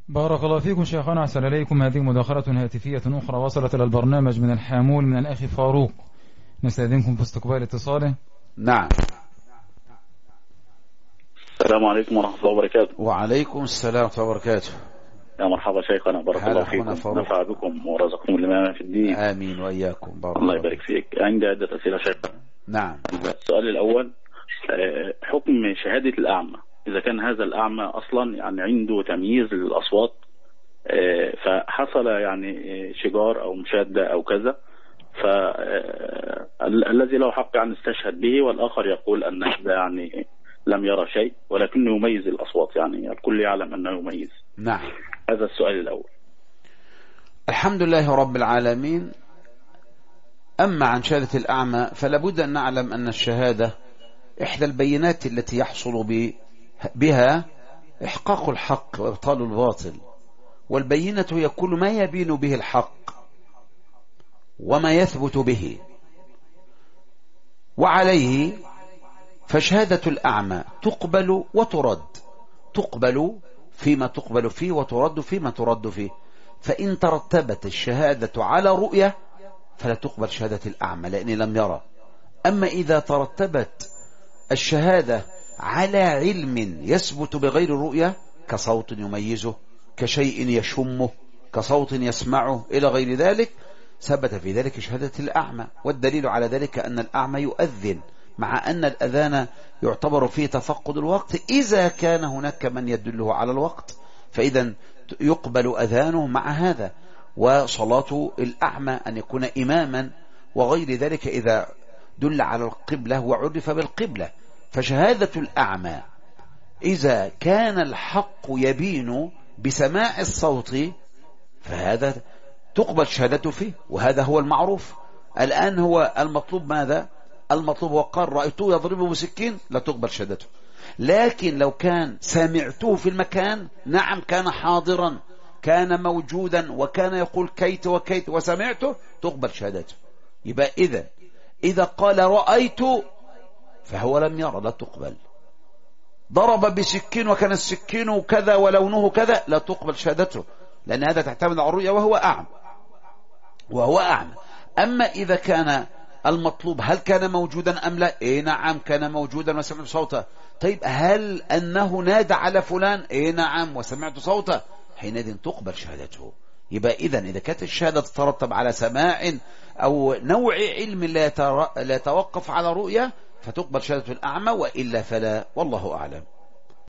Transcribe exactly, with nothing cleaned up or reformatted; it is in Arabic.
بارك الله فيكم شيخنا، أحسن إليكم. هذه مداخلة هاتفية أخرى وصلت إلى البرنامج من الحامول من الأخ فاروق، نستأذنكم في استقبال اتصاله. نعم. السلام عليكم ورحمة الله وبركاته. وعليكم السلام ورحمة الله وبركاته. يا مرحبا شيخنا، بارك الله فيكم، نفع بكم ورزقكم الإمامة في الدين. آمين وإياكم، بارك الله يبارك فيك. عندي عدة أسئلة شيخنا. نعم. السؤال الأول، حكم شهادة الأعمى إذا كان هذا الأعمى أصلا يعني عنده تمييز للأصوات، فحصل يعني شجار أو مشادة أو كذا، فالذي له حق يعني استشهد به، والآخر يقول أن هذا يعني لم يرى شيء ولكنه يميز الأصوات، يعني الكل يعلم أنه يميز. نعم. هذا السؤال الأول. الحمد لله رب العالمين. أما عن شهادة الأعمى فلا بد أن نعلم أن الشهادة إحدى البينات التي يحصل بها إحقاق الحق وإبطال الباطل، والبينة هي كل ما يبين به الحق وما يثبت به، وعليه فشهادة الأعمى تقبل وترد، تقبل فيما تقبل فيه وترد فيما ترد فيه. فإن ترتبت الشهادة على رؤية فلا تقبل شهادة الأعمى لأنه لم يرى. أما إذا ترتبت الشهادة على علم يثبت بغير رؤية، كصوت يميزه، كشيء يشمه، كصوت يسمعه إلى غير ذلك، ثبت في ذلك شهادة الأعمى. والدليل على ذلك أن الأعمى يؤذن، مع أن الأذان يعتبر فيه تفقد الوقت إذا كان هناك من يدله على الوقت، فإذا يقبل أذانه مع هذا. وصلاة الأعمى أن يكون إماما وغير ذلك إذا دل على القبلة وعرف بالقبلة. فشهادة الأعمى إذا كان الحق يبين بسماع الصوت فهذا تقبل شهادته فيه، وهذا هو المعروف. الآن هو المطلوب ماذا؟ المطلوب وقال رأيته يضربه بسكين، لا تقبل شهادته. لكن لو كان سمعته في المكان، نعم كان حاضرا، كان موجودا، وكان يقول كيت وكيت وسمعته، تقبل شهادته. يبقى إذا إذا قال رأيت فهو لم يرى، لا تقبل. ضرب بسكين وكان السكين كذا ولونه كذا، لا تقبل شهادته، لأن هذا تعتمد على الرؤية وهو أعمى وهو أعمى. أما إذا كان المطلوب هل كان موجودا أم لا؟ إيه نعم كان موجودا وسمعت صوته. طيب هل أنه نادى على فلان؟ إيه نعم وسمعت صوته، حينئذ تقبل شهادته. يبقى إذن إذا كانت الشهادة تترتب على سماع أو نوع علم لا يتوقف على رؤية فتقبل شهادة الأعمى، وإلا فلا، والله أعلم.